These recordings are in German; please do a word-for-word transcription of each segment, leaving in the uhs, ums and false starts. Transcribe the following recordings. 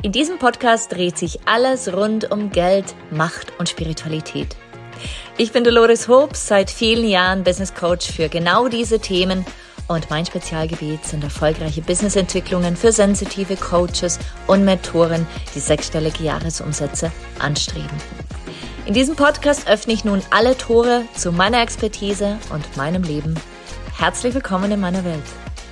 In diesem Podcast dreht sich alles rund um Geld, Macht und Spiritualität. Ich bin Dolores Hobbs, seit vielen Jahren Business Coach für genau diese Themen und mein Spezialgebiet sind erfolgreiche Businessentwicklungen für sensitive Coaches und Mentoren, die sechsstellige Jahresumsätze anstreben. In diesem Podcast öffne ich nun alle Tore zu meiner Expertise und meinem Leben. Herzlich willkommen in meiner Welt.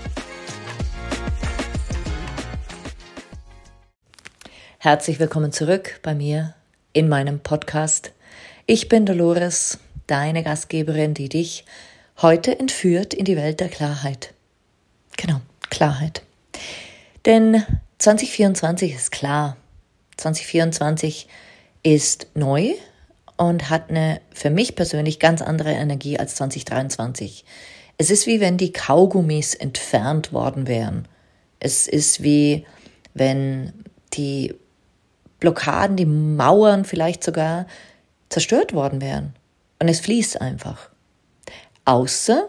Herzlich willkommen zurück bei mir in meinem Podcast. Ich bin Dolores, deine Gastgeberin, die dich heute entführt in die Welt der Klarheit. Genau, Klarheit. Denn zwanzig vierundzwanzig ist klar. zwanzig vierundzwanzig ist neu und hat eine für mich persönlich ganz andere Energie als zwanzig dreiundzwanzig. Es ist wie wenn die Kaugummis entfernt worden wären. Es ist wie wenn die Blockaden, die Mauern vielleicht sogar zerstört worden wären. Und es fließt einfach. Außer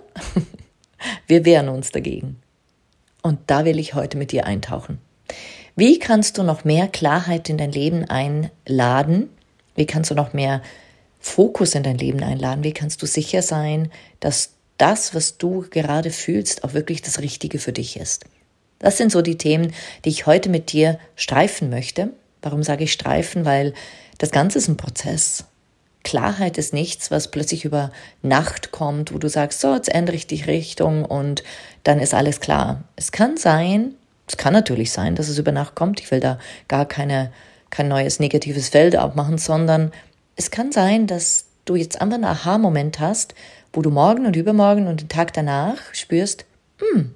wir wehren uns dagegen. Und da will ich heute mit dir eintauchen. Wie kannst du noch mehr Klarheit in dein Leben einladen? Wie kannst du noch mehr Fokus in dein Leben einladen? Wie kannst du sicher sein, dass das, was du gerade fühlst, auch wirklich das Richtige für dich ist? Das sind so die Themen, die ich heute mit dir streifen möchte. Warum sage ich streifen? Weil das Ganze ist ein Prozess. Klarheit ist nichts, was plötzlich über Nacht kommt, wo du sagst, so, jetzt ändere ich die Richtung und dann ist alles klar. Es kann sein, es kann natürlich sein, dass es über Nacht kommt. Ich will da gar keine, kein neues negatives Feld aufmachen, sondern es kann sein, dass du jetzt einfach einen Aha-Moment hast, wo du morgen und übermorgen und den Tag danach spürst, hm,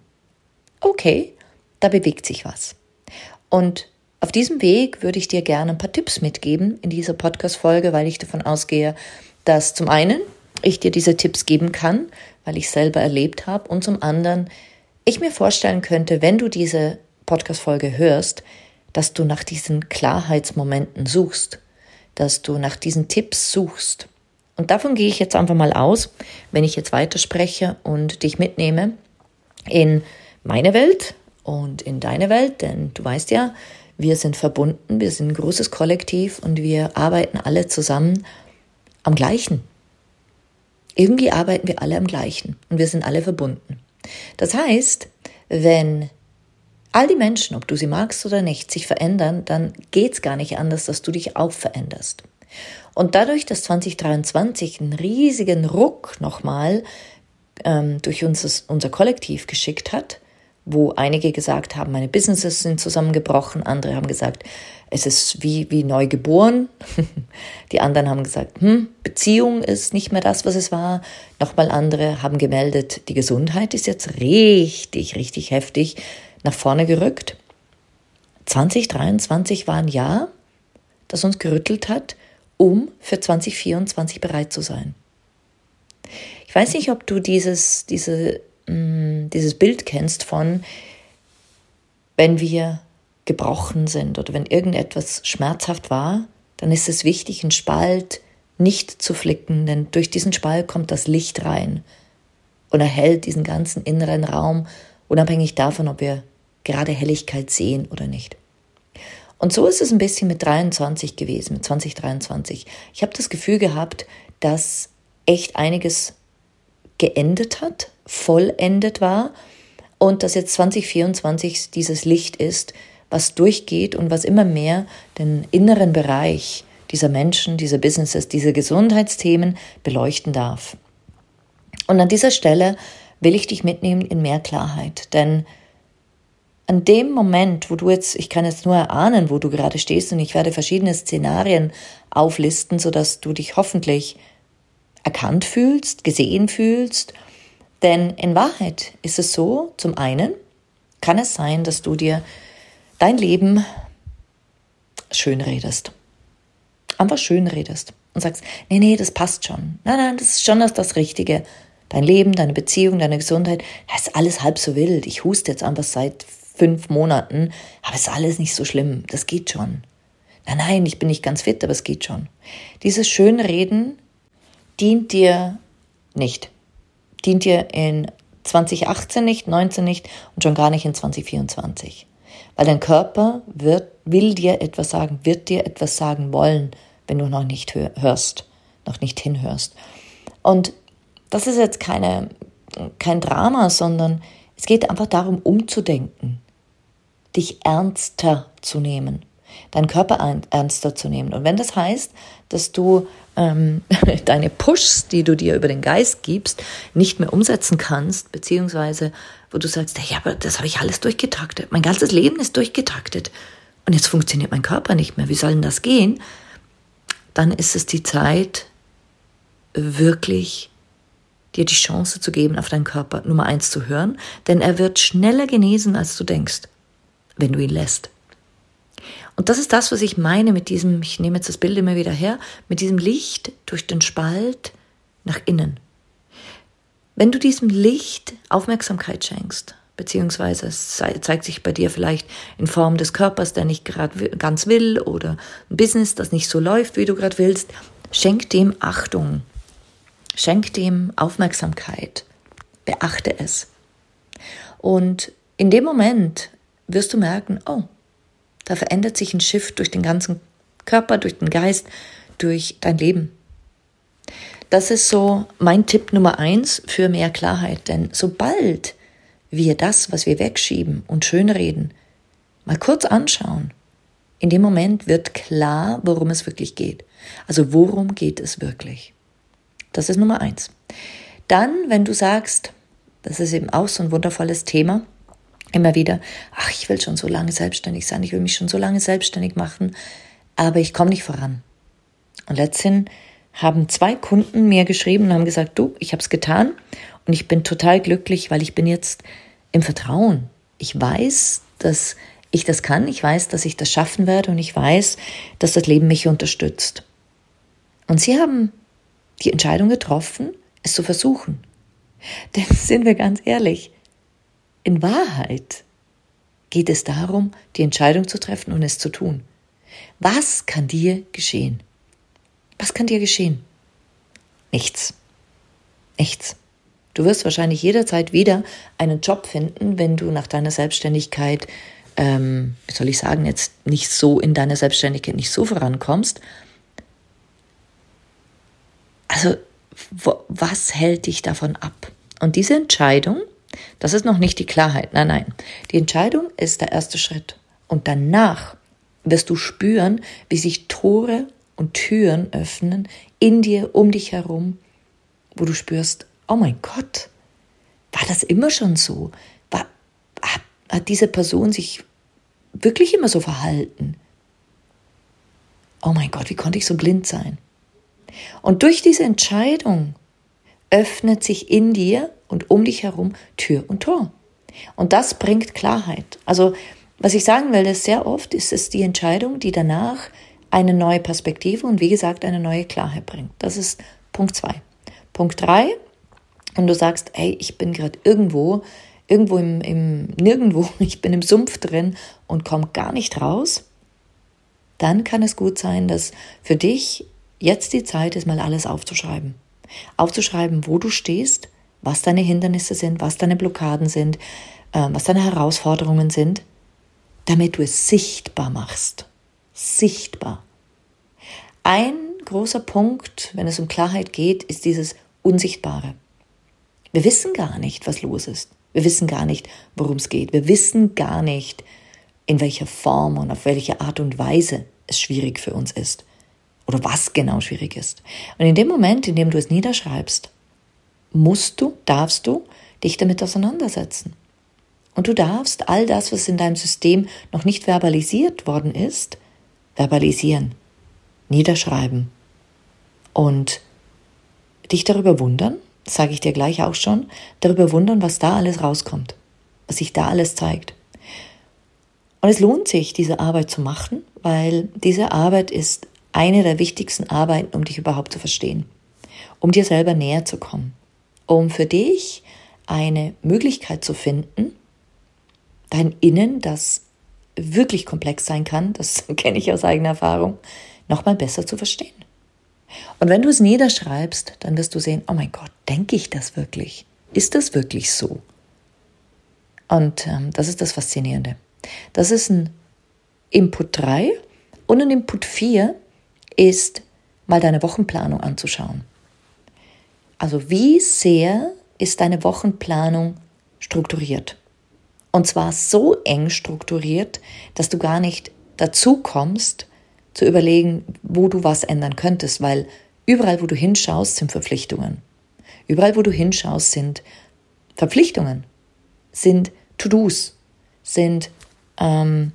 okay, da bewegt sich was. Und auf diesem Weg würde ich dir gerne ein paar Tipps mitgeben in dieser Podcast-Folge, weil ich davon ausgehe, dass zum einen ich dir diese Tipps geben kann, weil ich selber erlebt habe, und zum anderen ich mir vorstellen könnte, wenn du diese Podcast-Folge hörst, dass du nach diesen Klarheitsmomenten suchst, dass du nach diesen Tipps suchst. Und davon gehe ich jetzt einfach mal aus, wenn ich jetzt weiterspreche und dich mitnehme in meine Welt und in deine Welt, denn du weißt ja, wir sind verbunden, wir sind ein großes Kollektiv und wir arbeiten alle zusammen am Gleichen. Irgendwie arbeiten wir alle am Gleichen und wir sind alle verbunden. Das heißt, wenn all die Menschen, ob du sie magst oder nicht, sich verändern, dann geht es gar nicht anders, dass du dich auch veränderst. Und dadurch, dass zwanzig dreiundzwanzig einen riesigen Ruck nochmal ähm, durch uns, unser Kollektiv geschickt hat, wo einige gesagt haben, meine Businesses sind zusammengebrochen, andere haben gesagt, es ist wie, wie neu geboren. Die anderen haben gesagt, hm, Beziehung ist nicht mehr das, was es war. Nochmal andere haben gemeldet, die Gesundheit ist jetzt richtig, richtig heftig nach vorne gerückt. zwanzig dreiundzwanzig war ein Jahr, das uns gerüttelt hat, um für zwanzig vierundzwanzig bereit zu sein. Ich weiß nicht, ob du dieses, diese dieses Bild kennst von, wenn wir gebrochen sind oder wenn irgendetwas schmerzhaft war, dann ist es wichtig, einen Spalt nicht zu flicken, denn durch diesen Spalt kommt das Licht rein und erhält diesen ganzen inneren Raum, unabhängig davon, ob wir gerade Helligkeit sehen oder nicht. Und so ist es ein bisschen mit dreiundzwanzig gewesen, mit zwanzig dreiundzwanzig. Ich habe das Gefühl gehabt, dass echt einiges geendet hat, vollendet war und dass jetzt zwanzig vierundzwanzig dieses Licht ist, was durchgeht und was immer mehr den inneren Bereich dieser Menschen, dieser Businesses, diese Gesundheitsthemen beleuchten darf. Und an dieser Stelle will ich dich mitnehmen in mehr Klarheit, denn an dem Moment, wo du jetzt, ich kann jetzt nur erahnen, wo du gerade stehst und ich werde verschiedene Szenarien auflisten, sodass du dich hoffentlich erkannt fühlst, gesehen fühlst. Denn in Wahrheit ist es so, zum einen kann es sein, dass du dir dein Leben schönredest. Einfach schönredest und sagst, nee, nee, das passt schon. Nein, nein, das ist schon das, das Richtige. Dein Leben, deine Beziehung, deine Gesundheit, das ist alles halb so wild. Ich huste jetzt einfach seit fünf Monaten, aber es ist alles nicht so schlimm. Das geht schon. Nein, nein, ich bin nicht ganz fit, aber es geht schon. Dieses Schönreden dient dir nicht. Dient dir in zwanzig achtzehn nicht, neunzehn nicht und schon gar nicht in zwanzig vierundzwanzig. Weil dein Körper wird, will dir etwas sagen, wird dir etwas sagen wollen, wenn du noch nicht hörst, noch nicht hinhörst. Und das ist jetzt keine, kein Drama, sondern es geht einfach darum, umzudenken, dich ernster zu nehmen, deinen Körper ernster zu nehmen. Und wenn das heißt, dass du ähm, deine Pushs, die du dir über den Geist gibst, nicht mehr umsetzen kannst, beziehungsweise wo du sagst, ja, aber das habe ich alles durchgetaktet, mein ganzes Leben ist durchgetaktet und jetzt funktioniert mein Körper nicht mehr, wie soll denn das gehen? Dann ist es die Zeit, wirklich dir die Chance zu geben, auf deinen Körper Nummer eins zu hören, denn er wird schneller genesen, als du denkst, wenn du ihn lässt. Und das ist das, was ich meine mit diesem, ich nehme jetzt das Bild immer wieder her, mit diesem Licht durch den Spalt nach innen. Wenn du diesem Licht Aufmerksamkeit schenkst, beziehungsweise es zeigt sich bei dir vielleicht in Form des Körpers, der nicht gerade ganz will, oder ein Business, das nicht so läuft, wie du gerade willst, schenk dem Achtung, schenk dem Aufmerksamkeit, beachte es. Und in dem Moment wirst du merken, oh, da verändert sich ein Shift durch den ganzen Körper, durch den Geist, durch dein Leben. Das ist so mein Tipp Nummer eins für mehr Klarheit. Denn sobald wir das, was wir wegschieben und schönreden, mal kurz anschauen, in dem Moment wird klar, worum es wirklich geht. Also worum geht es wirklich? Das ist Nummer eins. Dann, wenn du sagst, das ist eben auch so ein wundervolles Thema, immer wieder, ach, ich will schon so lange selbstständig sein, ich will mich schon so lange selbstständig machen, aber ich komme nicht voran. Und letztendlich haben zwei Kunden mir geschrieben und haben gesagt, du, ich habe es getan und ich bin total glücklich, weil ich bin jetzt im Vertrauen. Ich weiß, dass ich das kann, ich weiß, dass ich das schaffen werde und ich weiß, dass das Leben mich unterstützt. Und sie haben die Entscheidung getroffen, es zu versuchen. Denn sind wir ganz ehrlich, in Wahrheit geht es darum, die Entscheidung zu treffen und es zu tun. Was kann dir geschehen? Was kann dir geschehen? Nichts. Nichts. Du wirst wahrscheinlich jederzeit wieder einen Job finden, wenn du nach deiner Selbstständigkeit, ähm, wie soll ich sagen, jetzt nicht so in deiner Selbstständigkeit nicht so vorankommst. Also, wo, was hält dich davon ab? Und diese Entscheidung, das ist noch nicht die Klarheit. Nein, nein. Die Entscheidung ist der erste Schritt. Und danach wirst du spüren, wie sich Tore und Türen öffnen in dir, um dich herum, wo du spürst, oh mein Gott, war das immer schon so? War, hat, hat diese Person sich wirklich immer so verhalten? Oh mein Gott, wie konnte ich so blind sein? Und durch diese Entscheidung öffnet sich in dir und um dich herum Tür und Tor. Und das bringt Klarheit. Also, was ich sagen will, ist sehr oft ist es die Entscheidung, die danach eine neue Perspektive und wie gesagt eine neue Klarheit bringt. Das ist Punkt zwei. Punkt drei, und du sagst, hey, ich bin gerade irgendwo, irgendwo im, im Nirgendwo, ich bin im Sumpf drin und komme gar nicht raus, dann kann es gut sein, dass für dich jetzt die Zeit ist, mal alles aufzuschreiben. Aufzuschreiben, wo du stehst, was deine Hindernisse sind, was deine Blockaden sind, äh, was deine Herausforderungen sind, damit du es sichtbar machst. Sichtbar. Ein großer Punkt, wenn es um Klarheit geht, ist dieses Unsichtbare. Wir wissen gar nicht, was los ist. Wir wissen gar nicht, worum es geht. Wir wissen gar nicht, in welcher Form und auf welche Art und Weise es schwierig für uns ist. Oder was genau schwierig ist. Und in dem Moment, in dem du es niederschreibst, musst du, darfst du dich damit auseinandersetzen. Und du darfst all das, was in deinem System noch nicht verbalisiert worden ist, verbalisieren, niederschreiben und dich darüber wundern, das sage ich dir gleich auch schon, darüber wundern, was da alles rauskommt, was sich da alles zeigt. Und es lohnt sich, diese Arbeit zu machen, weil diese Arbeit ist eine der wichtigsten Arbeiten, um dich überhaupt zu verstehen, um dir selber näher zu kommen, um für dich eine Möglichkeit zu finden, dein Innen, das wirklich komplex sein kann, das kenne ich aus eigener Erfahrung, nochmal besser zu verstehen. Und wenn du es niederschreibst, dann wirst du sehen, oh mein Gott, denke ich das wirklich? Ist das wirklich so? Und ähm, das ist das Faszinierende. Das ist ein Input drei und ein Input vier ist, mal deine Wochenplanung anzuschauen. Also wie sehr ist deine Wochenplanung strukturiert? Und zwar so eng strukturiert, dass du gar nicht dazu kommst, zu überlegen, wo du was ändern könntest, weil überall, wo du hinschaust, sind Verpflichtungen. Überall, wo du hinschaust, sind Verpflichtungen, sind To-Dos, sind ähm,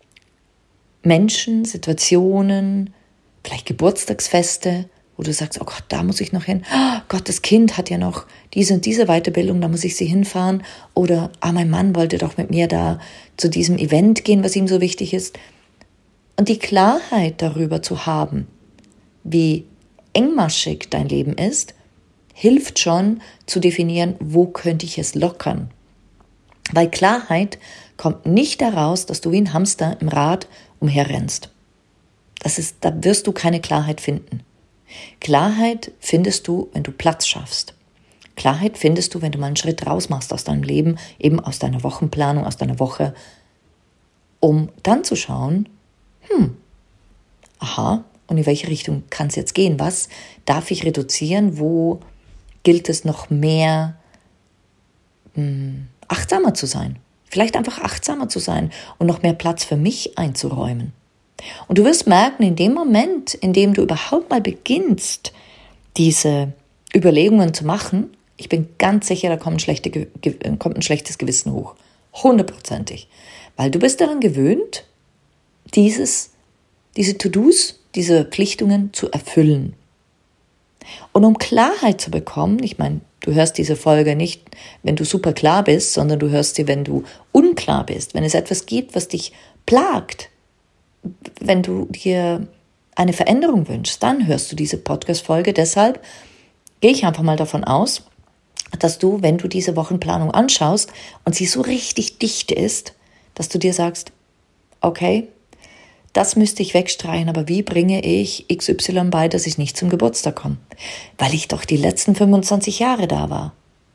Menschen, Situationen, vielleicht Geburtstagsfeste, wo du sagst, oh Gott, da muss ich noch hin. Oh Gott, das Kind hat ja noch diese und diese Weiterbildung, da muss ich sie hinfahren. Oder, ah, mein Mann wollte doch mit mir da zu diesem Event gehen, was ihm so wichtig ist. Und die Klarheit darüber zu haben, wie engmaschig dein Leben ist, hilft schon zu definieren, wo könnte ich es lockern. Weil Klarheit kommt nicht daraus, dass du wie ein Hamster im Rad umherrennst. Das ist, da wirst du keine Klarheit finden. Klarheit findest du, wenn du Platz schaffst. Klarheit findest du, wenn du mal einen Schritt raus machst aus deinem Leben, eben aus deiner Wochenplanung, aus deiner Woche, um dann zu schauen, hm, aha, und in welche Richtung kann es jetzt gehen? Was darf ich reduzieren? Wo gilt es noch mehr mh, achtsamer zu sein? Vielleicht einfach achtsamer zu sein und noch mehr Platz für mich einzuräumen. Und du wirst merken, in dem Moment, in dem du überhaupt mal beginnst, diese Überlegungen zu machen, ich bin ganz sicher, da kommt ein, schlechte, kommt ein schlechtes Gewissen hoch. Hundertprozentig. Weil du bist daran gewöhnt, dieses, diese To-Dos, diese Verpflichtungen zu erfüllen. Und um Klarheit zu bekommen, ich meine, du hörst diese Folge nicht, wenn du super klar bist, sondern du hörst sie, wenn du unklar bist, wenn es etwas gibt, was dich plagt, wenn du dir eine Veränderung wünschst, dann hörst du diese Podcast-Folge. Deshalb gehe ich einfach mal davon aus, dass du, wenn du diese Wochenplanung anschaust und sie so richtig dicht ist, dass du dir sagst, okay, das müsste ich wegstreichen, aber wie bringe ich X Y bei, dass ich nicht zum Geburtstag komme? Weil ich doch die letzten fünfundzwanzig Jahre da war.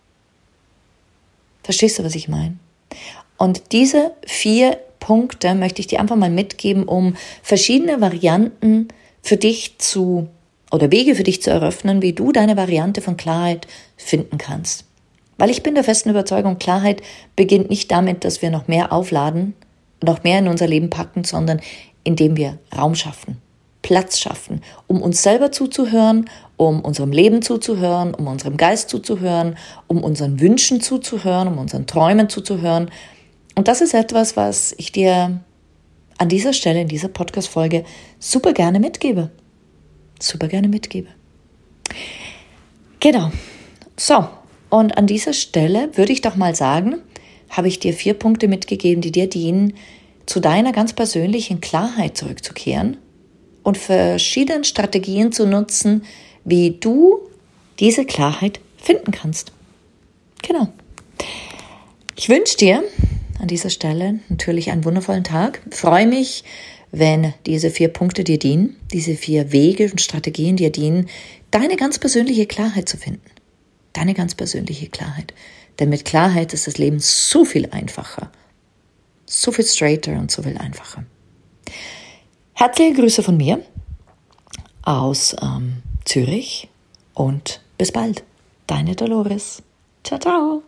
Verstehst du, was ich meine? Und diese vier Punkte möchte ich dir einfach mal mitgeben, um verschiedene Varianten für dich zu, oder Wege für dich zu eröffnen, wie du deine Variante von Klarheit finden kannst. Weil ich bin der festen Überzeugung, Klarheit beginnt nicht damit, dass wir noch mehr aufladen, noch mehr in unser Leben packen, sondern indem wir Raum schaffen, Platz schaffen, um uns selber zuzuhören, um unserem Leben zuzuhören, um unserem Geist zuzuhören, um unseren Wünschen zuzuhören, um unseren Träumen zuzuhören. Und das ist etwas, was ich dir an dieser Stelle, in dieser Podcast-Folge super gerne mitgebe. Super gerne mitgebe. Genau. So, und an dieser Stelle würde ich doch mal sagen, habe ich dir vier Punkte mitgegeben, die dir dienen, zu deiner ganz persönlichen Klarheit zurückzukehren und verschiedene Strategien zu nutzen, wie du diese Klarheit finden kannst. Genau. Ich wünsche dir an dieser Stelle natürlich einen wundervollen Tag. Ich freue mich, wenn diese vier Punkte dir dienen, diese vier Wege und Strategien dir dienen, deine ganz persönliche Klarheit zu finden. Deine ganz persönliche Klarheit. Denn mit Klarheit ist das Leben so viel einfacher. So viel straighter und so viel einfacher. Herzliche Grüße von mir aus ähm, Zürich und bis bald. Deine Dolores. Ciao, ciao.